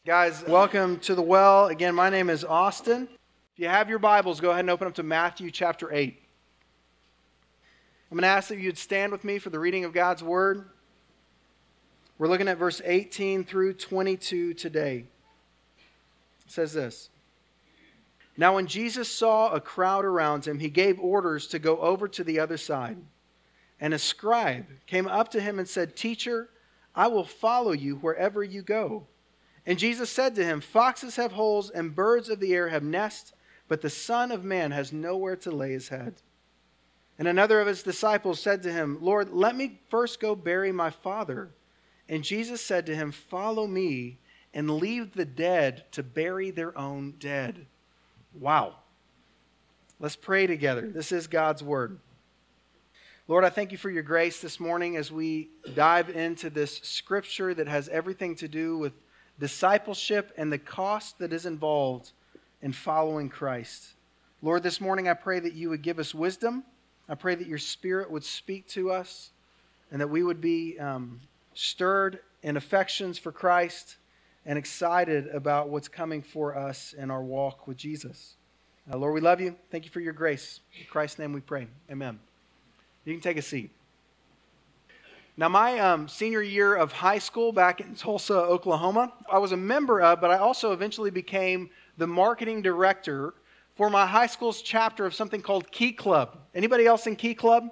Guys, welcome to the Well. Again, my name is Austin. If you have your Bibles, go ahead and open up to Matthew chapter 8. I'm going to ask that you'd stand with me for the reading of God's Word. We're looking at verse 18 through 22 today. It says this: Now when Jesus saw a crowd around him, he gave orders to go over to the other side. And a scribe came up to him and said, "Teacher, I will follow you wherever you go." And Jesus said to him, "Foxes have holes and birds of the air have nests, but the Son of Man has nowhere to lay his head." And another of his disciples said to him, "Lord, let me first go bury my father." And Jesus said to him, "Follow me and leave the dead to bury their own dead." Wow. Let's pray together. This is God's Word. Lord, I thank you for your grace this morning as we dive into this scripture that has everything to do with discipleship and the cost that is involved in following Christ. Lord, this morning I pray that you would give us wisdom. I pray that your Spirit would speak to us and that we would be stirred in affections for Christ and excited about what's coming for us in our walk with Jesus. Lord, we love you. Thank you for your grace. In Christ's name we pray. Amen. You can take a seat. Now, my senior year of high school back in Tulsa, Oklahoma, I was a member of, but I also eventually became the marketing director for my high school's chapter of something called Key Club. Anybody else in Key Club?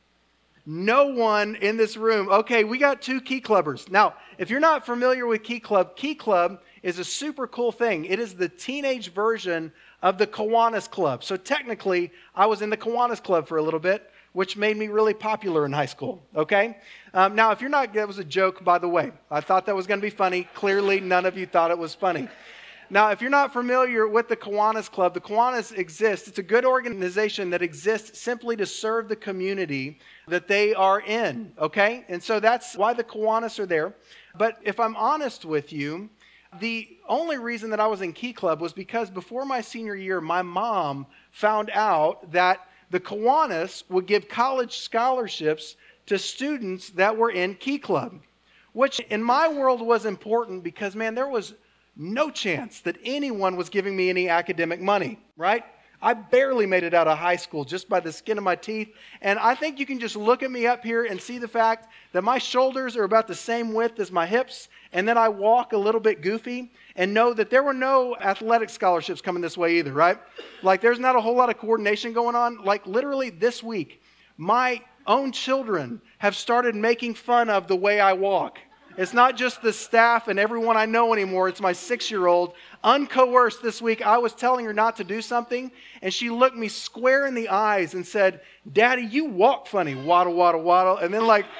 No one in this room. Okay, we got two Key Clubbers. Now, if you're not familiar with Key Club is a super cool thing. It is the teenage version of the Kiwanis Club. So technically, I was in the Kiwanis Club for a little bit, which made me really popular in high school, okay? Now, if you're not, that was a joke, by the way. I thought that was going to be funny. Clearly, none of you thought it was funny. Now, if you're not familiar with the Kiwanis Club, the Kiwanis exists. It's a good organization that exists simply to serve the community that they are in, okay? And so that's why the Kiwanis are there. But if I'm honest with you, the only reason that I was in Key Club was because before my senior year, my mom found out that the Kiwanis would give college scholarships to students that were in Key Club, which in my world was important because, man, there was no chance that anyone was giving me any academic money, right? I barely made it out of high school just by the skin of my teeth. And I think you can just look at me up here and see the fact that my shoulders are about the same width as my hips, and then I walk a little bit goofy, and know that there were no athletic scholarships coming this way either, right? Like there's not a whole lot of coordination going on. Like literally this week, my own children have started making fun of the way I walk. It's not just the staff and everyone I know anymore. It's my 6-year-old. Uncoerced this week, I was telling her not to do something, and she looked me square in the eyes and said, "Daddy, you walk funny, waddle, waddle, waddle," and then like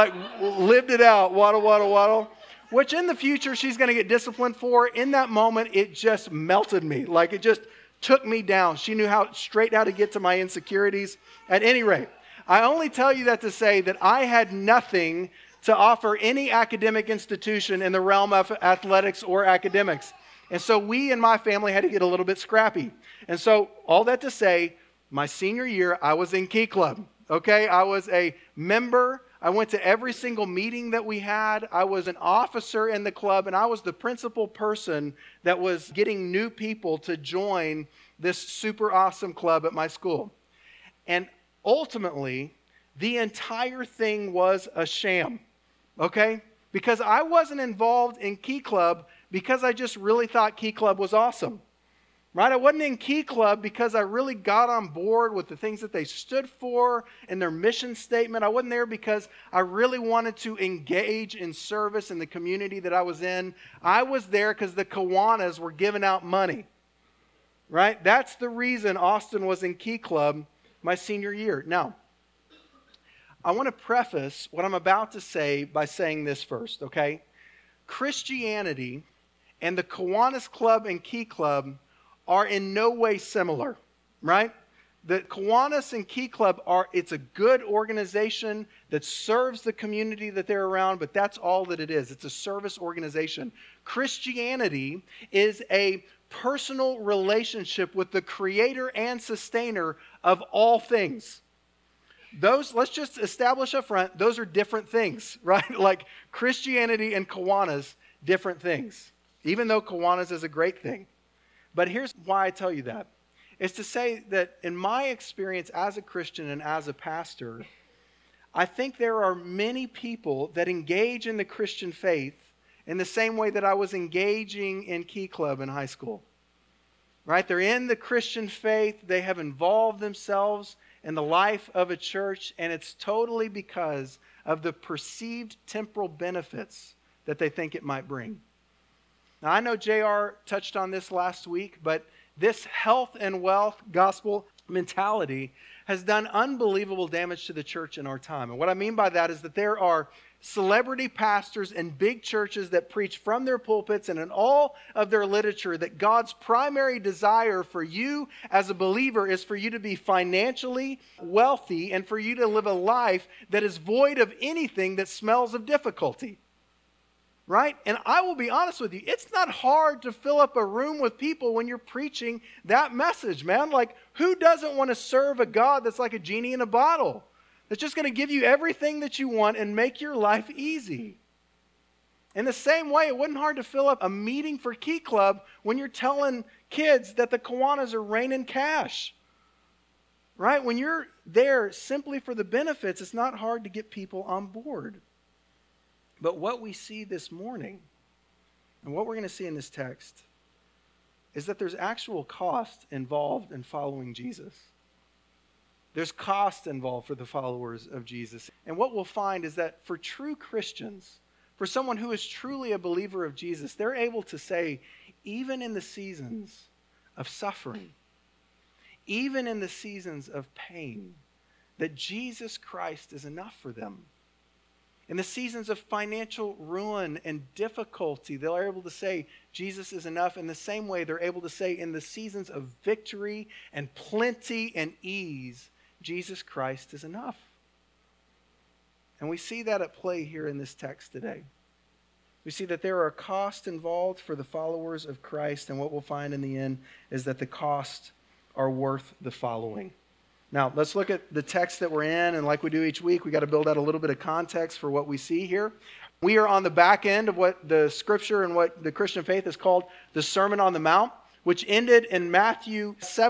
lived it out, waddle, waddle, waddle, which in the future she's going to get disciplined for. In that moment, it just melted me. Like it just took me down. She knew how to get to my insecurities. At any rate, I only tell you that to say that I had nothing to offer any academic institution in the realm of athletics or academics. And so we and my family had to get a little bit scrappy. And so all that to say, my senior year, I was in Key Club. Okay, I was a member. I went to every single meeting that we had. I was an officer in the club, and I was the principal person that was getting new people to join this super awesome club at my school. And ultimately, the entire thing was a sham. Okay? Because I wasn't involved in Key Club because I just really thought Key Club was awesome. Right? I wasn't in Key Club because I really got on board with the things that they stood for and their mission statement. I wasn't there because I really wanted to engage in service in the community that I was in. I was there because the Kiwanis were giving out money. Right? That's the reason Austin was in Key Club my senior year. Now, I want to preface what I'm about to say by saying this first, okay? Christianity and the Kiwanis Club and Key Club are in no way similar, right? The Kiwanis and Key Club it's a good organization that serves the community that they're around, but that's all that it is. It's a service organization. Christianity is a personal relationship with the creator and sustainer of all things. Those, let's just establish up front, those are different things, right? Like Christianity and Kiwanis, different things. even though Kiwanis is a great thing. But here's why I tell you that. It's to say that in my experience as a Christian and as a pastor, I think there are many people that engage in the Christian faith in the same way that I was engaging in Key Club in high school. Right? They're in the Christian faith. They have involved themselves in the life of a church, and it's totally because of the perceived temporal benefits that they think it might bring. Now, I know JR touched on this last week, but this health and wealth gospel mentality has done unbelievable damage to the church in our time. And what I mean by that is that there are celebrity pastors in big churches that preach from their pulpits and in all of their literature that God's primary desire for you as a believer is for you to be financially wealthy and for you to live a life that is void of anything that smells of difficulty. Right? And I will be honest with you, it's not hard to fill up a room with people when you're preaching that message, man. Like, who doesn't want to serve a God that's like a genie in a bottle? That's just going to give you everything that you want and make your life easy. In the same way, it wasn't hard to fill up a meeting for Key Club when you're telling kids that the Kiwanis are raining cash. Right? When you're there simply for the benefits, it's not hard to get people on board. But what we see this morning, and what we're going to see in this text, is that there's actual cost involved in following Jesus. There's cost involved for the followers of Jesus. And what we'll find is that for true Christians, for someone who is truly a believer of Jesus, they're able to say, even in the seasons of suffering, even in the seasons of pain, that Jesus Christ is enough for them. In the seasons of financial ruin and difficulty, they're able to say Jesus is enough. In the same way, they're able to say in the seasons of victory and plenty and ease, Jesus Christ is enough. And we see that at play here in this text today. We see that there are costs involved for the followers of Christ, and what we'll find in the end is that the costs are worth the following. Now, let's look at the text that we're in, and like we do each week, we got to build out a little bit of context for what we see here. We are on the back end of what the scripture and what the Christian faith is called the Sermon on the Mount, which ended in Matthew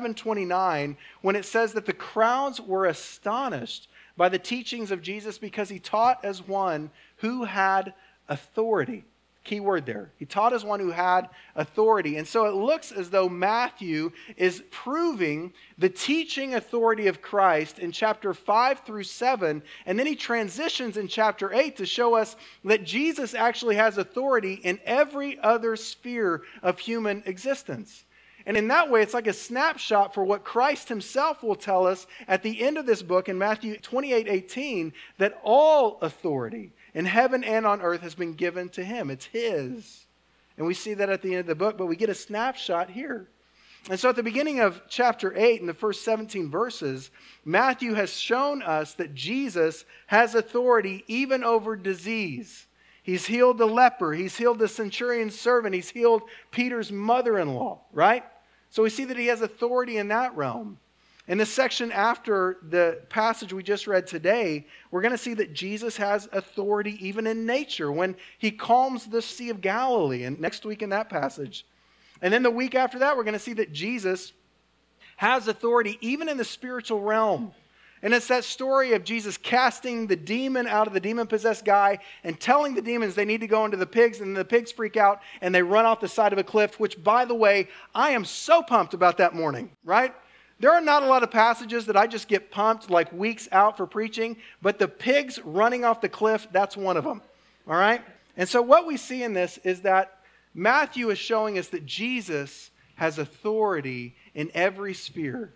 7:29, when it says that the crowds were astonished by the teachings of Jesus because he taught as one who had authority. Key word there. He taught as one who had authority. And so it looks as though Matthew is proving the teaching authority of Christ in chapter 5 through 7. And then he transitions in chapter 8 to show us that Jesus actually has authority in every other sphere of human existence. And in that way, it's like a snapshot for what Christ himself will tell us at the end of this book in Matthew 28:18, that all authority in heaven and on earth has been given to him. It's his. And we see that at the end of the book, but we get a snapshot here. And so at the beginning of chapter 8, in the first 17 verses, Matthew has shown us that Jesus has authority even over disease. He's healed the leper. He's healed the centurion's servant. He's healed Peter's mother-in-law, right? So we see that he has authority in that realm. In the section after the passage we just read today, we're going to see that Jesus has authority even in nature when he calms the Sea of Galilee. And next week in that passage. And then the week after that, we're going to see that Jesus has authority even in the spiritual realm. And it's that story of Jesus casting the demon out of the demon-possessed guy and telling the demons they need to go into the pigs, and the pigs freak out and they run off the side of a cliff, which, by the way, I am so pumped about that morning, right? There are not a lot of passages that I just get pumped like weeks out for preaching, but the pigs running off the cliff, that's one of them, all right? And so what we see in this is that Matthew is showing us that Jesus has authority in every sphere,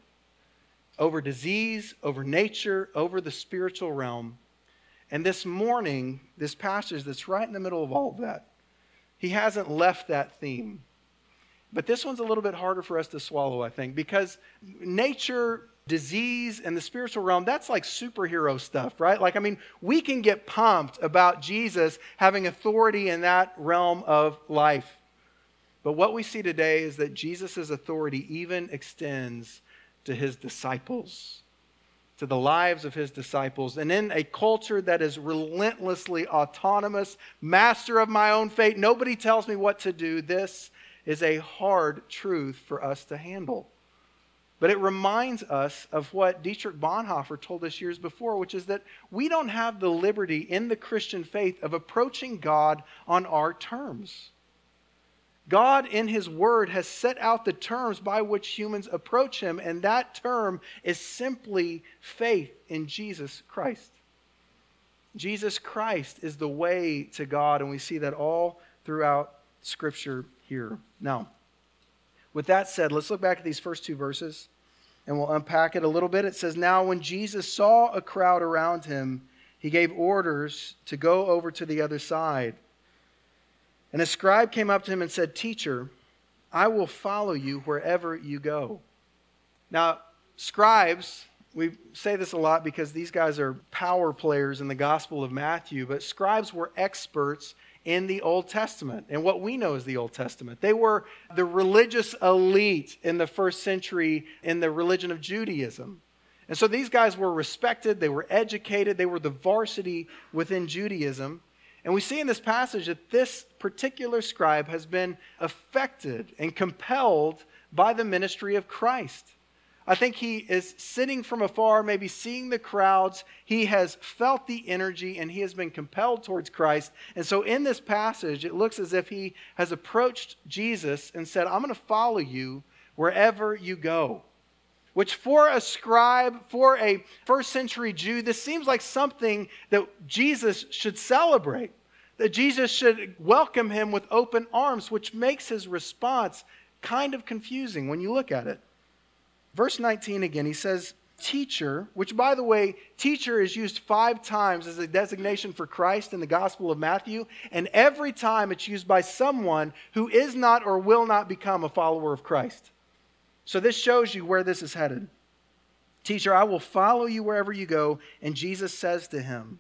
over disease, over nature, over the spiritual realm. And this morning, this passage that's right in the middle of all of that, he hasn't left that theme. But this one's a little bit harder for us to swallow, I think, because nature, disease, and the spiritual realm, that's like superhero stuff, right? Like, I mean, we can get pumped about Jesus having authority in that realm of life. But what we see today is that Jesus' authority even extends to his disciples, to the lives of his disciples. And in a culture that is relentlessly autonomous, master of my own fate, nobody tells me what to do, this is a hard truth for us to handle. But it reminds us of what Dietrich Bonhoeffer told us years before, which is that we don't have the liberty in the Christian faith of approaching God on our terms. God in his word has set out the terms by which humans approach him, and that term is simply faith in Jesus Christ. Jesus Christ is the way to God, and we see that all throughout Scripture here. Now, with that said, let's look back at these first two verses, and we'll unpack it a little bit. It says, "Now when Jesus saw a crowd around him, he gave orders to go over to the other side. And a scribe came up to him and said, 'Teacher, I will follow you wherever you go.'" Now, scribes, we say this a lot because these guys are power players in the Gospel of Matthew, but scribes were experts in the Old Testament, and what we know as the Old Testament. They were the religious elite in the first century in the religion of Judaism. And so these guys were respected, they were educated, they were the varsity within Judaism. And we see in this passage that this particular scribe has been affected and compelled by the ministry of Christ. I think he is sitting from afar, maybe seeing the crowds. He has felt the energy and he has been compelled towards Christ. And so in this passage, it looks as if he has approached Jesus and said, "I'm going to follow you wherever you go." Which for a scribe, for a first century Jew, this seems like something that Jesus should celebrate. That Jesus should welcome him with open arms, which makes his response kind of confusing when you look at it. Verse 19 again, he says, "Teacher," which by the way, teacher is used 5 times as a designation for Christ in the Gospel of Matthew. And every time it's used by someone who is not or will not become a follower of Christ. So this shows you where this is headed. "Teacher, I will follow you wherever you go." And Jesus says to him,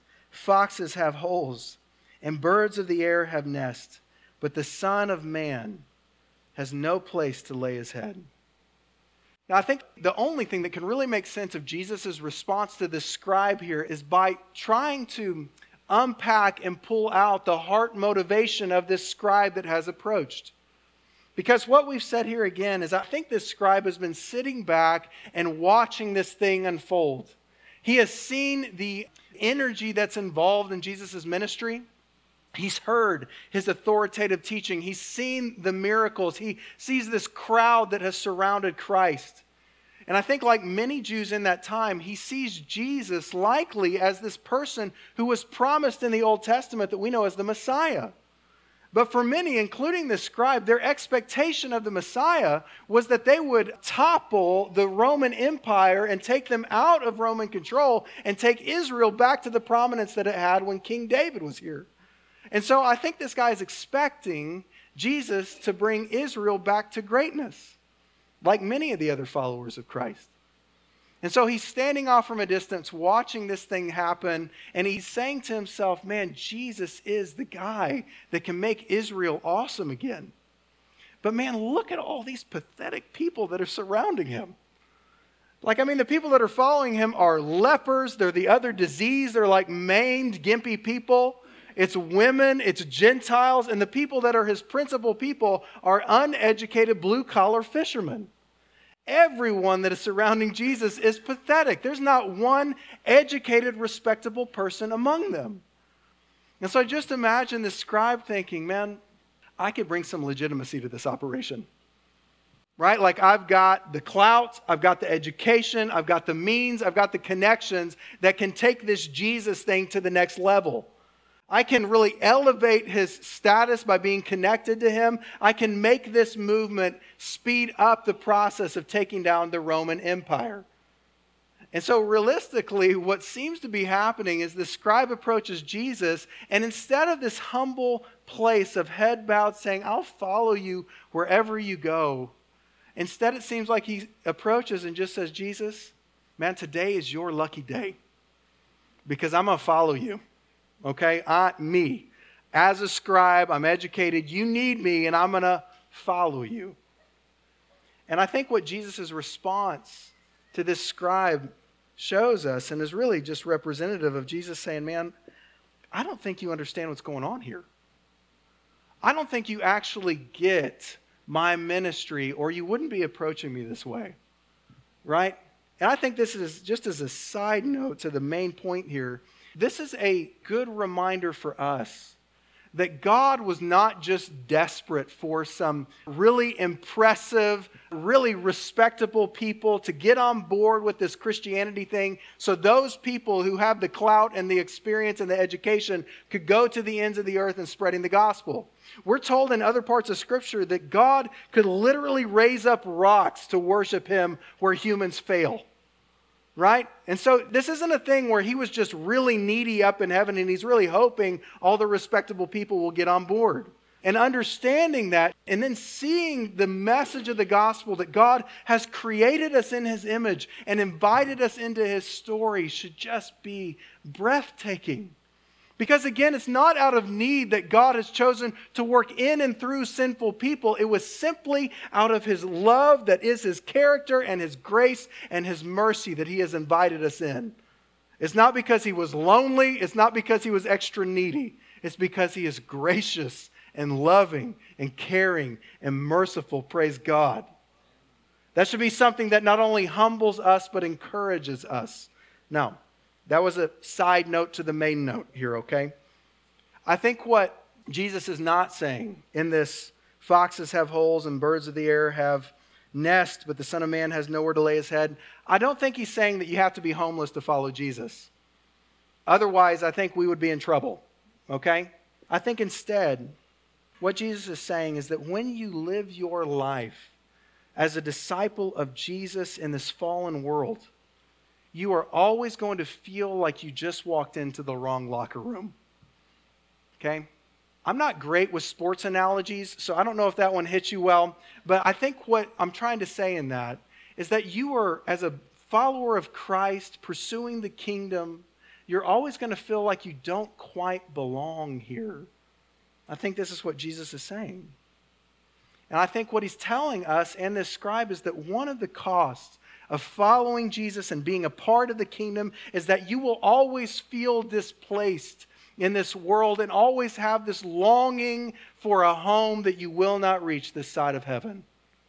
"Foxes have holes and birds of the air have nests, but the Son of Man has no place to lay his head." Now, I think the only thing that can really make sense of Jesus' response to this scribe here is by trying to unpack and pull out the heart motivation of this scribe that has approached. Because what we've said here again is I think this scribe has been sitting back and watching this thing unfold. He has seen the energy that's involved in Jesus' ministry. He's heard his authoritative teaching. He's seen the miracles. He sees this crowd that has surrounded Christ. And I think like many Jews in that time, he sees Jesus likely as this person who was promised in the Old Testament that we know as the Messiah. But for many, including the scribe, their expectation of the Messiah was that they would topple the Roman Empire and take them out of Roman control and take Israel back to the prominence that it had when King David was here. And so I think this guy is expecting Jesus to bring Israel back to greatness, like many of the other followers of Christ. And so he's standing off from a distance watching this thing happen, and he's saying to himself, man, Jesus is the guy that can make Israel awesome again. But man, look at all these pathetic people that are surrounding him. The people that are following him are lepers, they're the other disease, they're like maimed, gimpy people. It's women, it's Gentiles, and the people that are his principal people are uneducated blue-collar fishermen. Everyone that is surrounding Jesus is pathetic. There's not one educated, respectable person among them. And so I just imagine this scribe thinking, man, I could bring some legitimacy to this operation. Right? Like I've got the clout, I've got the education, I've got the means, I've got the connections that can take this Jesus thing to the next level. I can really elevate his status by being connected to him. I can make this movement speed up the process of taking down the Roman Empire. And so realistically, what seems to be happening is the scribe approaches Jesus, and instead of this humble place of head bowed saying, I'll follow you wherever you go, instead it seems like he approaches and just says, Jesus, man, today is your lucky day because I'm going to follow you. Okay, me. As a scribe, I'm educated. You need me, and I'm going to follow you. And I think what Jesus' response to this scribe shows us and is really just representative of Jesus saying, man, I don't think you understand what's going on here. I don't think you actually get my ministry, or you wouldn't be approaching me this way, right? And I think this is, just as a side note to the main point here, this is a good reminder for us that God was not just desperate for some really impressive, really respectable people to get on board with this Christianity thing, so those people who have the clout and the experience and the education could go to the ends of the earth and spreading the gospel. We're told in other parts of Scripture that God could literally raise up rocks to worship Him where humans fail. Right? And so this isn't a thing where He was just really needy up in heaven and He's really hoping all the respectable people will get on board. And understanding that and then seeing the message of the gospel that God has created us in His image and invited us into His story should just be breathtaking. Because again, it's not out of need that God has chosen to work in and through sinful people. It was simply out of His love, that is His character and His grace and His mercy, that He has invited us in. It's not because He was lonely. It's not because He was extra needy. It's because He is gracious and loving and caring and merciful. Praise God. That should be something that not only humbles us, but encourages us. Now, that was a side note to the main note here, okay? I think what Jesus is not saying in this, foxes have holes and birds of the air have nests, but the Son of Man has nowhere to lay His head. I don't think He's saying that you have to be homeless to follow Jesus. Otherwise, I think we would be in trouble, okay? I think instead, what Jesus is saying is that when you live your life as a disciple of Jesus in this fallen world, you are always going to feel like you just walked into the wrong locker room. Okay? I'm not great with sports analogies, so I don't know if that one hits you well, but I think what I'm trying to say in that is that you are, as a follower of Christ, pursuing the kingdom, you're always going to feel like you don't quite belong here. I think this is what Jesus is saying. And I think what He's telling us and this scribe is that one of the costs of following Jesus and being a part of the kingdom is that you will always feel displaced in this world and always have this longing for a home that you will not reach this side of heaven.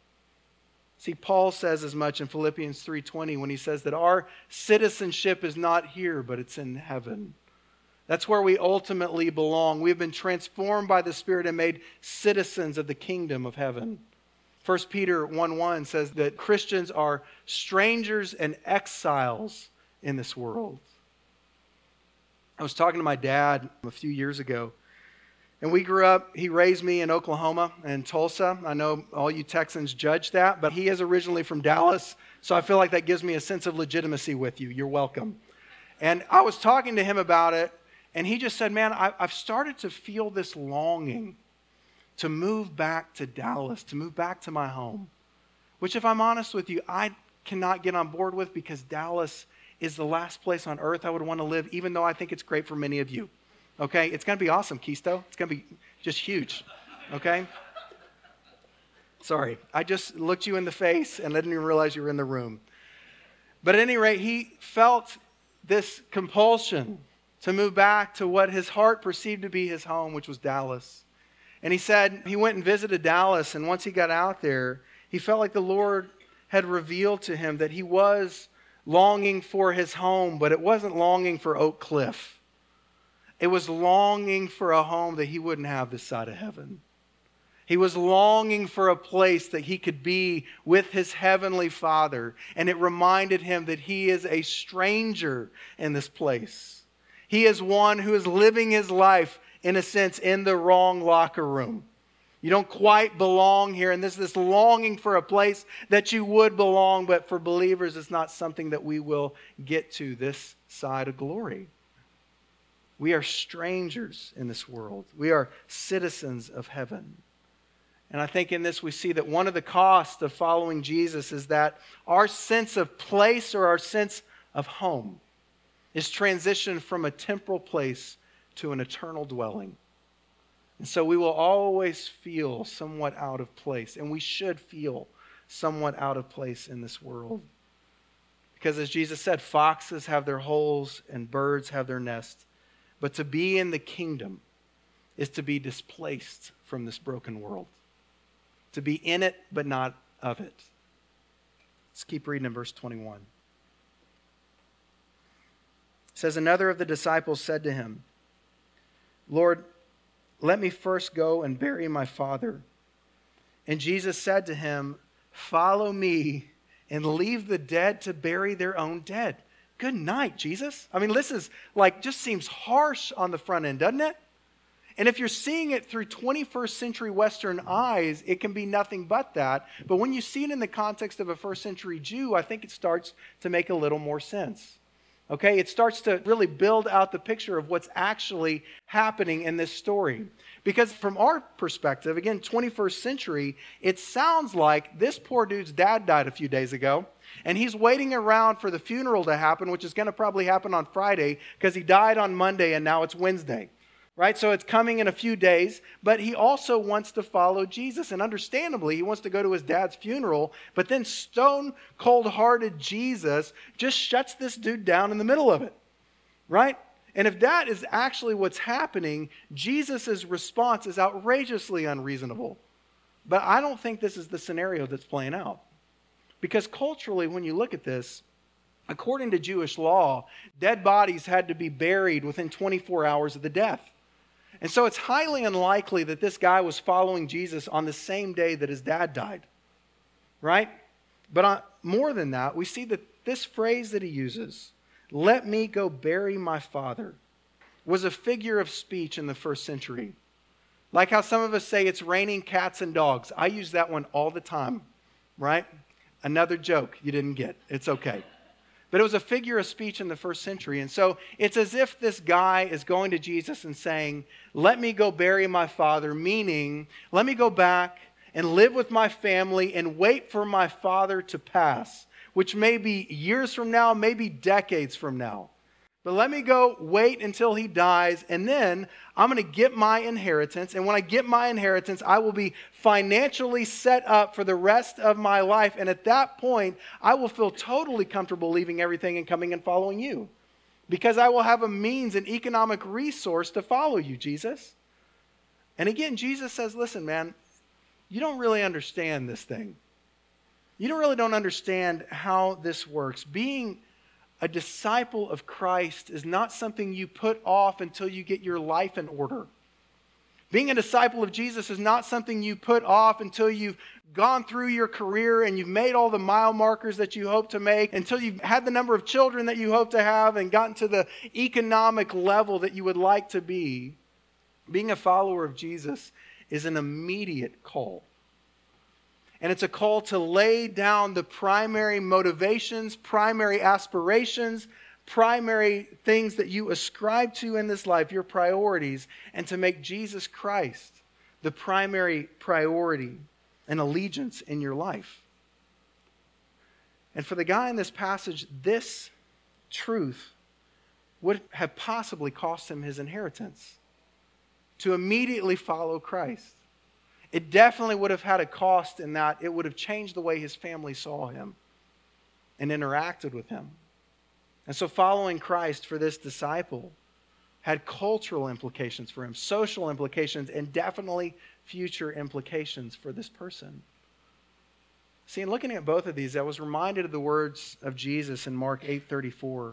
See, Paul says as much in Philippians 3:20 when he says that our citizenship is not here, but it's in heaven. That's where we ultimately belong. We've been transformed by the Spirit and made citizens of the kingdom of heaven. 1 Peter 1:1 says that Christians are strangers and exiles in this world. I was talking to my dad a few years ago, and we grew up, he raised me in Oklahoma and Tulsa. I know all you Texans judge that, but he is originally from Dallas, so I feel like that gives me a sense of legitimacy with you. You're welcome. And I was talking to him about it, and he just said, man, I've started to feel this longing to move back to Dallas, to move back to my home, which if I'm honest with you, I cannot get on board with, because Dallas is the last place on earth I would want to live, even though I think it's great for many of you. Okay? It's going to be awesome, Keisto. It's going to be just huge. Okay? Sorry. I just looked you in the face and I didn't even realize you were in the room. But at any rate, he felt this compulsion to move back to what his heart perceived to be his home, which was Dallas. And he said he went and visited Dallas, and once he got out there, he felt like the Lord had revealed to him that he was longing for his home, but it wasn't longing for Oak Cliff. It was longing for a home that he wouldn't have this side of heaven. He was longing for a place that he could be with his heavenly Father, and it reminded him that he is a stranger in this place. He is one who is living his life, in a sense, in the wrong locker room. You don't quite belong here, and there's this longing for a place that you would belong, but for believers, it's not something that we will get to this side of glory. We are strangers in this world. We are citizens of heaven. And I think in this we see that one of the costs of following Jesus is that our sense of place, or our sense of home, is transitioned from a temporal place to an eternal dwelling. And so we will always feel somewhat out of place, and we should feel somewhat out of place in this world. Because as Jesus said, foxes have their holes and birds have their nests. But to be in the kingdom is to be displaced from this broken world. To be in it, but not of it. Let's keep reading in verse 21. It says, another of the disciples said to him, Lord, let me first go and bury my father. And Jesus said to him, follow me and leave the dead to bury their own dead. Good night, Jesus. I mean, this is just seems harsh on the front end, doesn't it? And if you're seeing it through 21st century Western eyes, it can be nothing but that. But when you see it in the context of a first century Jew, I think it starts to make a little more sense. Okay, it starts to really build out the picture of what's actually happening in this story. Because from our perspective, again, 21st century, it sounds like this poor dude's dad died a few days ago, and he's waiting around for the funeral to happen, which is going to probably happen on Friday, because he died on Monday and now it's Wednesday. Right? So it's coming in a few days, but he also wants to follow Jesus. And understandably, he wants to go to his dad's funeral, but then stone cold-hearted Jesus just shuts this dude down in the middle of it. Right? And if that is actually what's happening, Jesus' response is outrageously unreasonable. But I don't think this is the scenario that's playing out. Because culturally, when you look at this, according to Jewish law, dead bodies had to be buried within 24 hours of the death. And so it's highly unlikely that this guy was following Jesus on the same day that his dad died, right? But more than that, we see that this phrase that he uses, let me go bury my father, was a figure of speech in the first century. Like how some of us say it's raining cats and dogs. I use that one all the time, right? Another joke you didn't get. It's okay. But it was a figure of speech in the first century. And so it's as if this guy is going to Jesus and saying, let me go bury my father, meaning let me go back and live with my family and wait for my father to pass, which may be years from now, maybe decades from now. But let me go wait until he dies, and then I'm going to get my inheritance. And when I get my inheritance, I will be financially set up for the rest of my life. And at that point, I will feel totally comfortable leaving everything and coming and following you. Because I will have a means, an economic resource to follow you, Jesus. And again, Jesus says, listen, man, you don't really understand this thing. You don't understand how this works. Being a disciple of Christ is not something you put off until you get your life in order. Being a disciple of Jesus is not something you put off until you've gone through your career and you've made all the mile markers that you hope to make, until you've had the number of children that you hope to have and gotten to the economic level that you would like to be. Being a follower of Jesus is an immediate call. And it's a call to lay down the primary motivations, primary aspirations, primary things that you ascribe to in this life, your priorities, and to make Jesus Christ the primary priority and allegiance in your life. And for the guy in this passage, this truth would have possibly cost him his inheritance. To immediately follow Christ. It definitely would have had a cost in that it would have changed the way his family saw him and interacted with him. And so following Christ for this disciple had cultural implications for him, social implications, and definitely future implications for this person. See, in looking at both of these, I was reminded of the words of Jesus in Mark 8:34.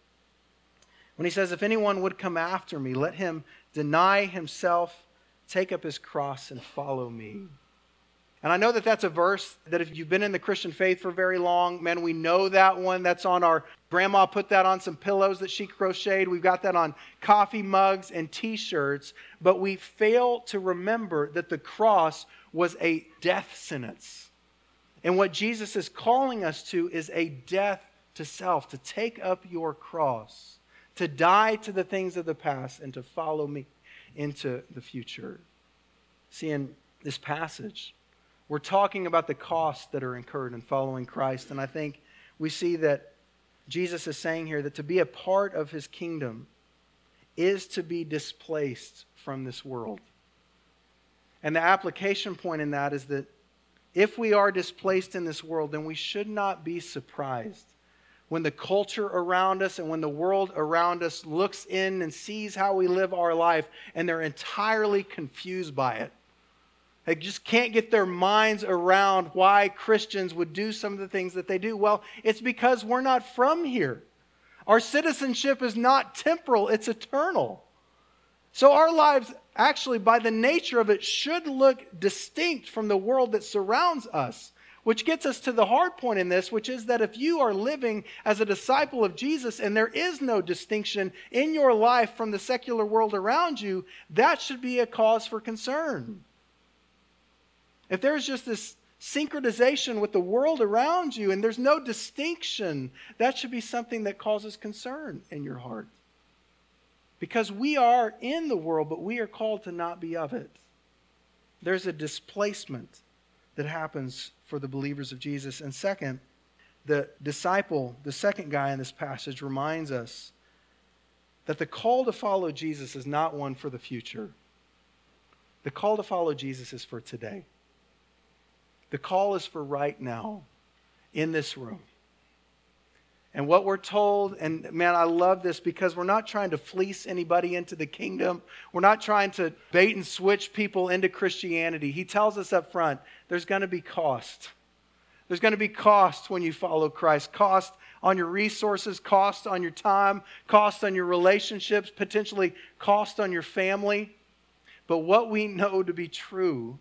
When he says, if anyone would come after me, let him deny himself, take up his cross, and follow me. And I know that that's a verse that if you've been in the Christian faith for very long, man, we know that one. That's on our, grandma put that on some pillows that she crocheted. We've got that on coffee mugs and t-shirts. But we fail to remember that the cross was a death sentence. And what Jesus is calling us to is a death to self, to take up your cross, to die to the things of the past, and to follow me into the future. See, in this passage, we're talking about the costs that are incurred in following Christ. And I think we see that Jesus is saying here that to be a part of his kingdom is to be displaced from this world. And the application point in that is that if we are displaced in this world, then we should not be surprised when the culture around us and when the world around us looks in and sees how we live our life and they're entirely confused by it. They just can't get their minds around why Christians would do some of the things that they do. Well, it's because we're not from here. Our citizenship is not temporal, it's eternal. So our lives, actually, by the nature of it, should look distinct from the world that surrounds us. Which gets us to the hard point in this, which is that if you are living as a disciple of Jesus and there is no distinction in your life from the secular world around you, that should be a cause for concern. If there's just this synchronization with the world around you and there's no distinction, that should be something that causes concern in your heart. Because we are in the world, but we are called to not be of it. There's a displacement that happens for the believers of Jesus. And second, the disciple, the second guy in this passage, reminds us that the call to follow Jesus is not one for the future. The call to follow Jesus is for today. The call is for right now, in this room. And what we're told, and man, I love this because we're not trying to fleece anybody into the kingdom. We're not trying to bait and switch people into Christianity. He tells us up front, there's going to be cost. There's going to be cost when you follow Christ. Cost on your resources, cost on your time, cost on your relationships, potentially cost on your family. But what we know to be true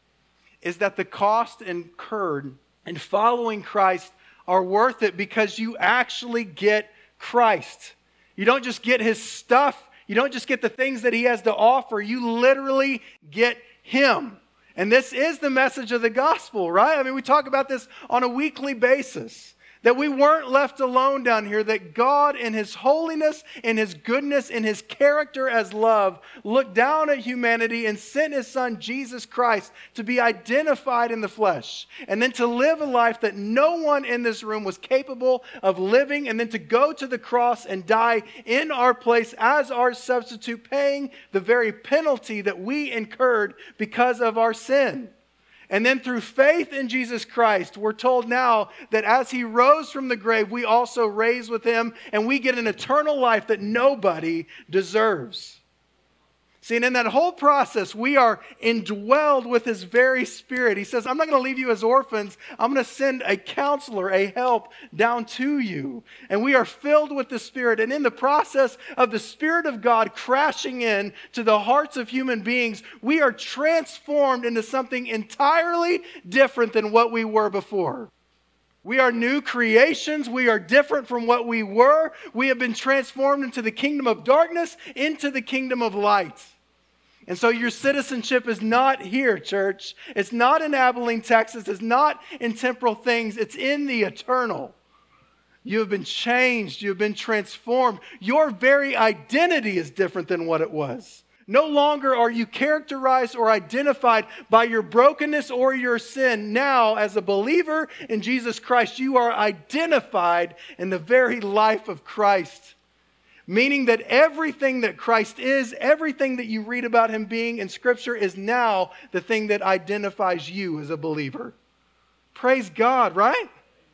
is that the cost incurred in following Christ are worth it because you actually get Christ. You don't just get His stuff. You don't just get the things that He has to offer. You literally get Him. And this is the message of the gospel, right? I mean, we talk about this on a weekly basis. That we weren't left alone down here, that God in His holiness, in His goodness, in His character as love, looked down at humanity and sent His Son, Jesus Christ, to be identified in the flesh. And then to live a life that no one in this room was capable of living, and then to go to the cross and die in our place as our substitute, paying the very penalty that we incurred because of our sin. And then through faith in Jesus Christ, we're told now that as He rose from the grave, we also raise with Him and we get an eternal life that nobody deserves. See, and in that whole process, we are indwelled with His very Spirit. He says, I'm not going to leave you as orphans. I'm going to send a counselor, a help down to you. And we are filled with the Spirit. And in the process of the Spirit of God crashing in to the hearts of human beings, we are transformed into something entirely different than what we were before. We are new creations. We are different from what we were. We have been transformed into the kingdom of darkness, into the kingdom of light. And so your citizenship is not here, church. It's not in Abilene, Texas. It's not in temporal things. It's in the eternal. You have been changed. You have been transformed. Your very identity is different than what it was. No longer are you characterized or identified by your brokenness or your sin. Now, as a believer in Jesus Christ, you are identified in the very life of Christ. Meaning that everything that Christ is, everything that you read about Him being in Scripture is now the thing that identifies you as a believer. Praise God, right?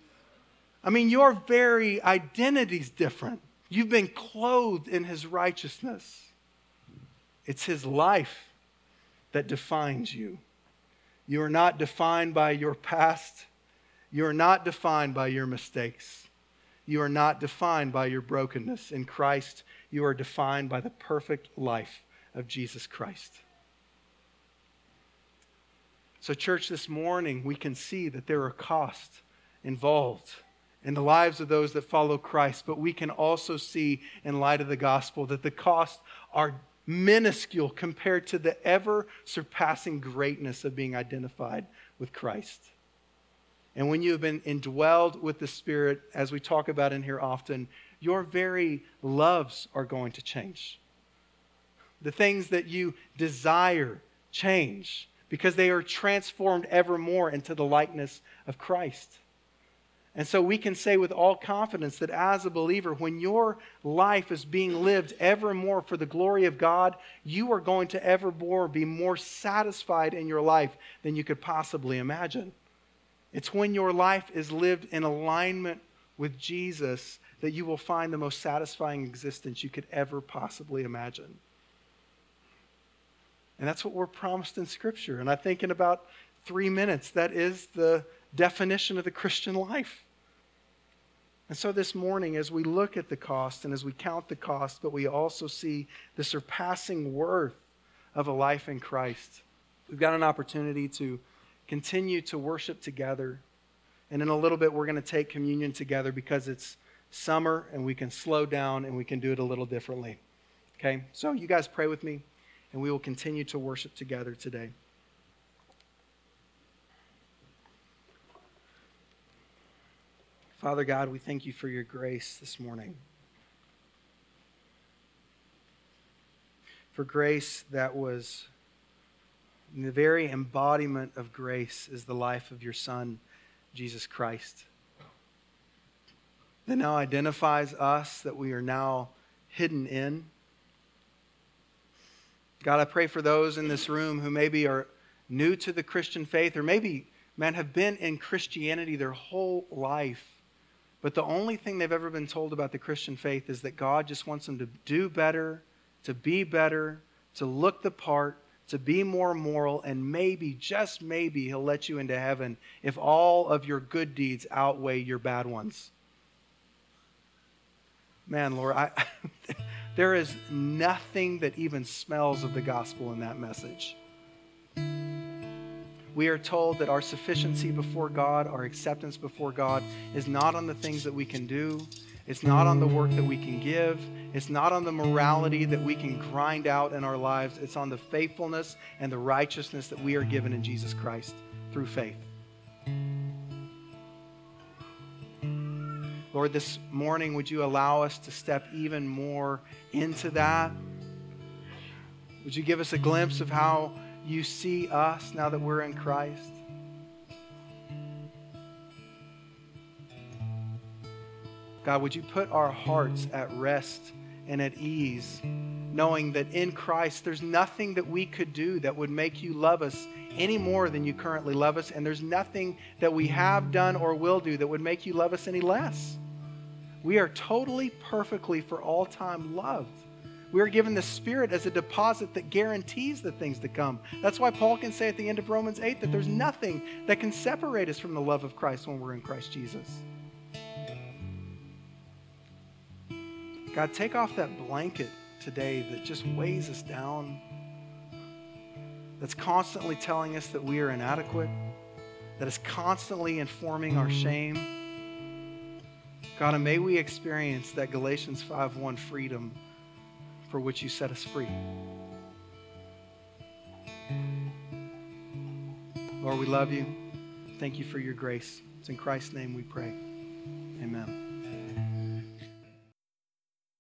I mean, your very identity is different. You've been clothed in His righteousness. It's His life that defines you. You are not defined by your past. You are not defined by your mistakes. You are not defined by your brokenness. In Christ, you are defined by the perfect life of Jesus Christ. So, church, this morning we can see that there are costs involved in the lives of those that follow Christ, but we can also see in light of the gospel that the costs are minuscule compared to the ever-surpassing greatness of being identified with Christ. And when you have been indwelled with the Spirit, as we talk about in here often, your very loves are going to change. The things that you desire change because they are transformed evermore into the likeness of Christ. And so we can say with all confidence that as a believer, when your life is being lived evermore for the glory of God, you are going to evermore be more satisfied in your life than you could possibly imagine. It's when your life is lived in alignment with Jesus that you will find the most satisfying existence you could ever possibly imagine. And that's what we're promised in Scripture. And I think in about 3 minutes, that is the definition of the Christian life. And so this morning, as we look at the cost and as we count the cost, but we also see the surpassing worth of a life in Christ, we've got an opportunity to continue to worship together. And in a little bit, we're going to take communion together because it's summer and we can slow down and we can do it a little differently. Okay? So you guys pray with me, and we will continue to worship together today. Father God, we thank you for your grace this morning. For grace that was the very embodiment of grace is the life of your Son, Jesus Christ. That now identifies us, that we are now hidden in. God, I pray for those in this room who maybe are new to the Christian faith, or maybe, have been in Christianity their whole life, but the only thing they've ever been told about the Christian faith is that God just wants them to do better, to be better, to look the part, to be more moral, and maybe, just maybe, He'll let you into heaven if all of your good deeds outweigh your bad ones. Man, Lord, there is nothing that even smells of the gospel in that message. We are told that our sufficiency before God, our acceptance before God, is not on the things that we can do. It's not on the work that we can give. It's not on the morality that we can grind out in our lives. It's on the faithfulness and the righteousness that we are given in Jesus Christ through faith. Lord, this morning, would you allow us to step even more into that? Would you give us a glimpse of how you see us now that we're in Christ? God, would you put our hearts at rest and at ease, knowing that in Christ there's nothing that we could do that would make you love us any more than you currently love us, and there's nothing that we have done or will do that would make you love us any less. We are totally, perfectly, for all time loved. We are given the Spirit as a deposit that guarantees the things to come. That's why Paul can say at the end of Romans 8 that there's nothing that can separate us from the love of Christ when we're in Christ Jesus. God, take off that blanket today that just weighs us down, that's constantly telling us that we are inadequate, that is constantly informing our shame. God, and may we experience that Galatians 5:1 freedom for which you set us free. Lord, we love you. Thank you for your grace. It's in Christ's name we pray. Amen.